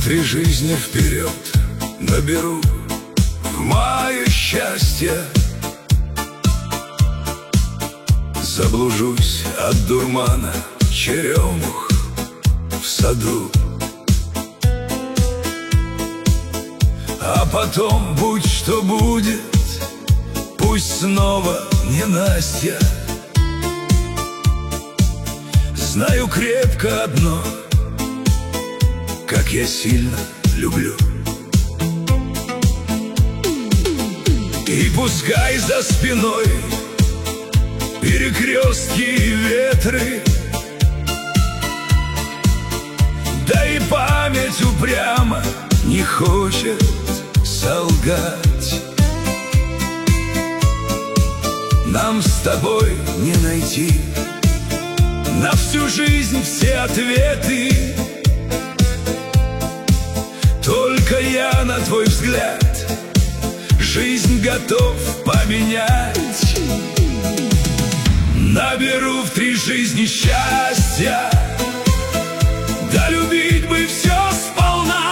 3 жизни вперед наберу в мое счастье. Заблужусь от дурмана черемух в саду. А потом, будь что будет, пусть снова ненастья. Знаю крепко одно, как я сильно люблю. И пускай за спиной перекрестки и ветры, да и память упрямо не хочет солгать. Нам с тобой не найти на всю жизнь все ответы. Только я, на твой взгляд, жизнь готов поменять. Наберу в 3 жизни счастья, да любить бы все сполна.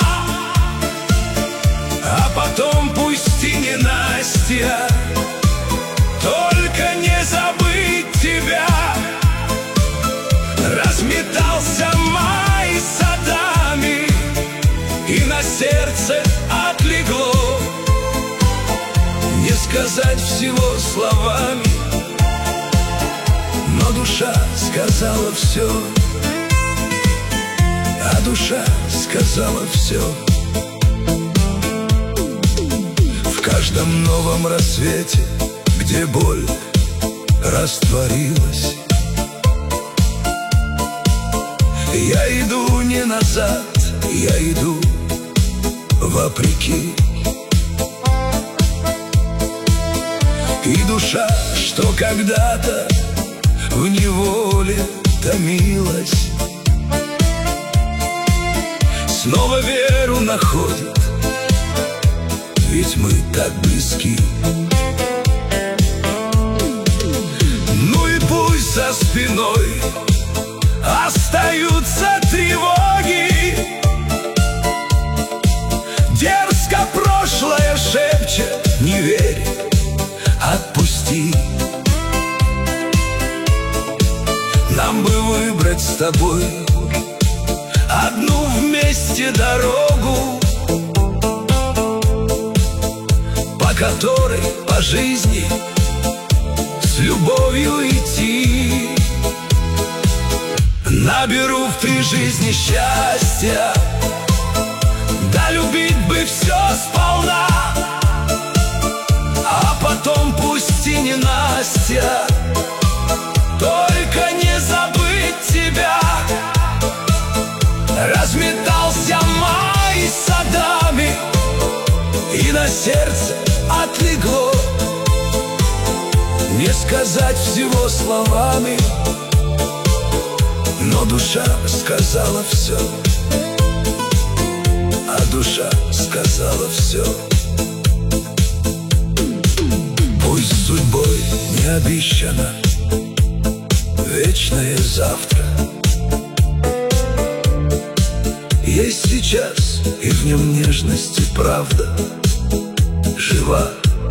А потом пусть и ненастья, только не забыть тебя. Разметался май садами, и на сердце отлегло. Не сказать всего словами, но душа сказала все. А душа сказала все. В каждом новом рассвете, где боль растворилась, я иду не назад, я иду вопреки. И душа, что когда-то в неволе томилась, снова веру находит, ведь мы так близки. Ну и пусть за спиной остаются тревоги, дерзко прошлое шепчет: не верь, отпусти. Нам бы выбрать с тобой одну вместе дорогу, по которой по жизни с любовью идти. Наберу в 3 жизни счастья, да любить бы все сполна. А потом пусть и ненастья, только не забыть тебя. Разметался май садами, и на сердце отлегло. Не сказать всего словами, но душа сказала все. А душа сказала все. Пусть судьбой не обещано вечное завтра, есть сейчас, и в нем нежность и правда жива.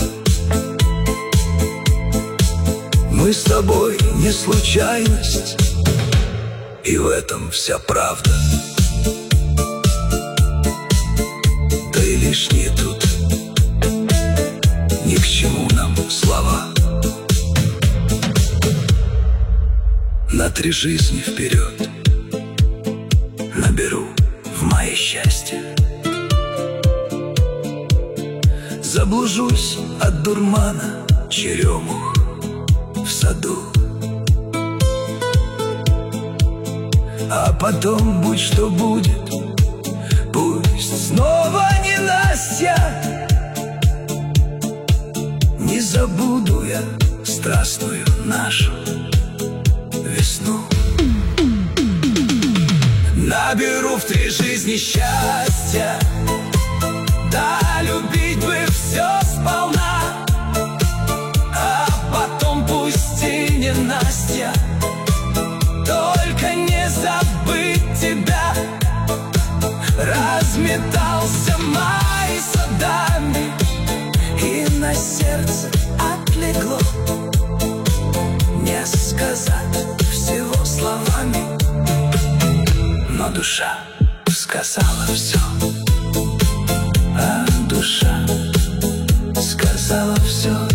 Мы с тобой не случайность, и в этом вся правда. Да и лишние тут ни к чему нам слова. На 3 жизни вперед наберу в мае счастье. Заблужусь от дурмана черемух в саду. А потом, будь что будет, пусть снова ненастья. Не забуду я страстную нашу весну. Наберу в 3 жизни счастья, да любить бы все сполна. А потом пусть и ненастья, только не забыть тебя. Размер метался май садами, и на сердце отлегло не сказать всего словами, но душа сказала все, а душа сказала все.